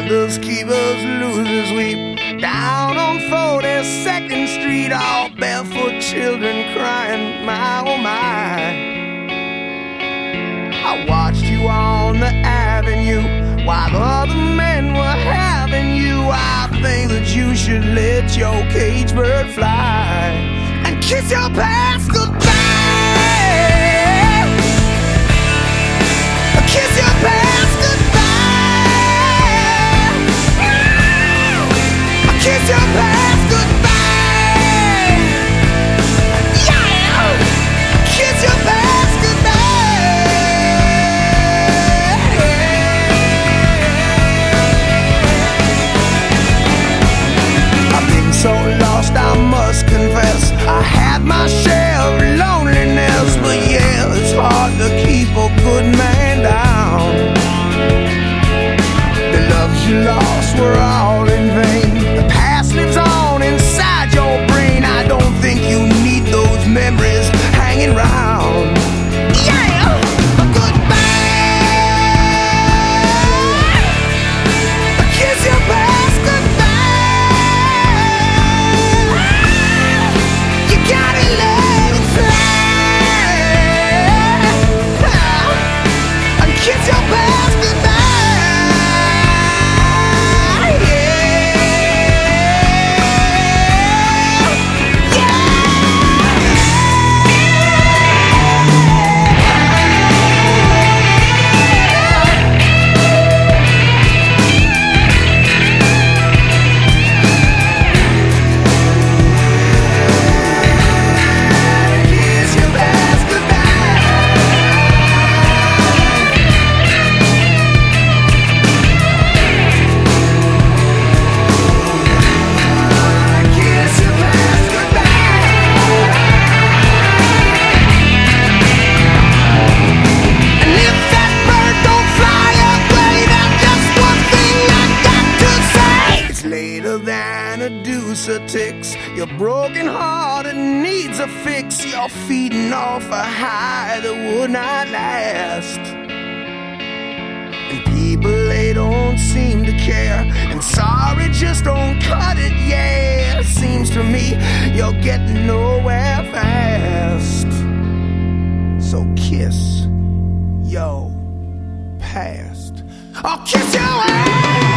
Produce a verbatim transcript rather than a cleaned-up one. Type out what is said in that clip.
finders, keepers, losers weep. Down on forty-second Street, all barefoot children crying, my oh my. I watched you on the avenue while other men were having you. I think that you should let your cage bird fly and kiss your past goodbye. Kiss your past goodbye. Kiss your past goodbye. Yeah. Kiss your past goodbye. I've been so lost, I must confess. I had my share of loneliness, but yeah, it's hard to keep a good man down. The loves you lost were all in vain. The past lives on inside your brain. I don't think you need those memories hanging round. Yeah, goodbye. Kiss your past goodbye. You gotta let it fly. Kiss your past goodbye. Ticks. Your broken heart, it needs a fix. You're feeding off a high that would not last. And people, they don't seem to care. And sorry just don't cut it, yeah. It seems to me you're getting nowhere fast. So kiss your past. Or kiss your ass.